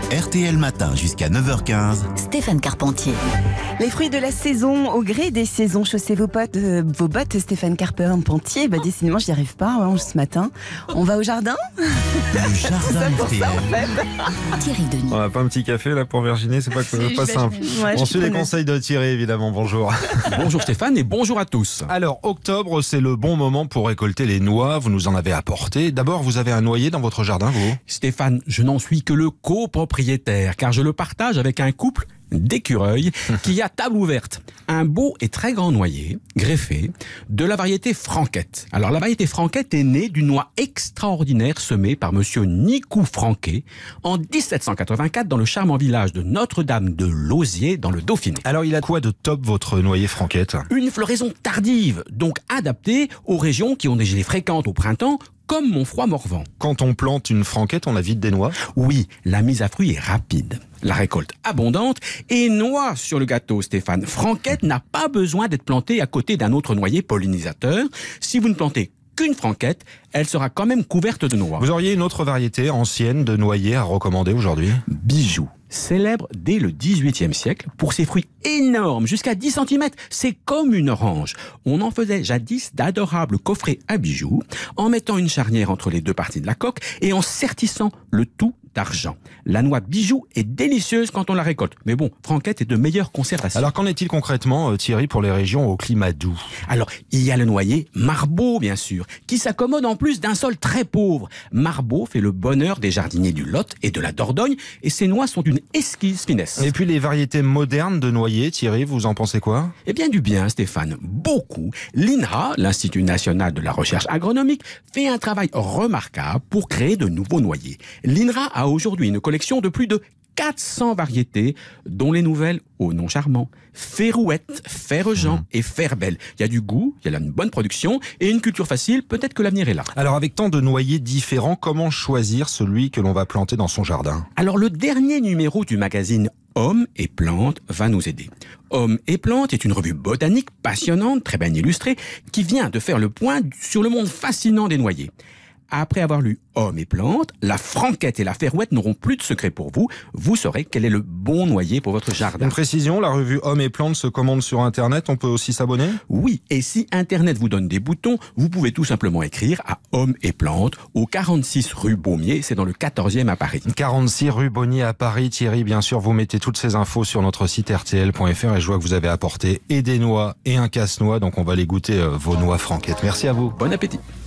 RTL Matin jusqu'à 9h15. Stéphane Carpentier. Les fruits de la saison, au gré des saisons, chaussez vos bottes, Stéphane Carpentier. Décidément, j'y arrive pas ce matin. On va au jardin. Le jardin RTL. Thierry Denis. On n'a pas un petit café là pour Virginie, c'est pas simple. Ouais, On suit les conseils de Thierry évidemment, bonjour. Bonjour Stéphane et bonjour à tous. Alors octobre, c'est le bon moment pour récolter les noix, vous nous en avez apporté. D'abord, vous avez un noyer dans votre jardin, vous ? Stéphane, je n'en suis que le copropriétaire car je le partage avec un couple d'écureuils qui a table ouverte. Un beau et très grand noyer, greffé, de la variété Franquette. Alors la variété Franquette est née d'une noix extraordinaire semée par monsieur Nicou Franquet en 1784 dans le charmant village de Notre-Dame de Lauziers dans le Dauphiné. Alors il a quoi de top votre noyer Franquette ? Une floraison tardive, donc adaptée aux régions qui ont des gelées fréquentes au printemps, comme Montfroid-Morvan. Quand on plante une Franquette, on a vite des noix ? Oui, la mise à fruit est rapide, la récolte abondante et noix sur le gâteau, Stéphane. Franquette n'a pas besoin d'être plantée à côté d'un autre noyer pollinisateur. Si vous ne plantez qu'une Franquette, elle sera quand même couverte de noix. Vous auriez une autre variété ancienne de noyer à recommander aujourd'hui ? Bijou, célèbre dès le XVIIIe siècle pour ses fruits énormes, jusqu'à 10 cm. C'est comme une orange. On en faisait jadis d'adorables coffrets à bijoux, en mettant une charnière entre les deux parties de la coque et en sertissant le tout d'argent. La noix bijou est délicieuse quand on la récolte. Mais bon, Franquette est de meilleure conservation. Alors qu'en est-il concrètement, Thierry, pour les régions au climat doux ? Alors, il y a le noyer Marbeau, bien sûr, qui s'accommode en plus d'un sol très pauvre. Marbeau fait le bonheur des jardiniers du Lot et de la Dordogne, et ses noix sont d'une exquise finesse. Et puis les variétés modernes de noyer, Thierry, vous en pensez quoi ? Eh bien du bien, Stéphane, beaucoup. L'INRA, l'Institut National de la Recherche Agronomique, fait un travail remarquable pour créer de nouveaux noyers. L'INRA a aujourd'hui une collection de plus de 400 variétés, dont les nouvelles au nom charmant. Ferrouette, Ferre-Jean et Ferbelle. Il y a du goût, il y a une bonne production et une culture facile, peut-être que l'avenir est là. Alors avec tant de noyers différents, comment choisir celui que l'on va planter dans son jardin ? Alors le dernier numéro du magazine Hommes et Plantes va nous aider. Hommes et Plantes est une revue botanique passionnante, très bien illustrée, qui vient de faire le point sur le monde fascinant des noyers. Après avoir lu Hommes et Plantes, la Franquette et la Ferrouette n'auront plus de secret pour vous. Vous saurez quel est le bon noyer pour votre jardin. Une précision, la revue Hommes et Plantes se commande sur Internet, on peut aussi s'abonner ? Oui, et si Internet vous donne des boutons, vous pouvez tout simplement écrire à Hommes et Plantes au 46 rue Baumier, c'est dans le 14e à Paris. 46 rue Bonnier à Paris. Thierry, bien sûr, vous mettez toutes ces infos sur notre site rtl.fr et je vois que vous avez apporté et des noix et un casse-noix, donc on va les goûter vos noix Franquette. Merci à vous. Bon appétit.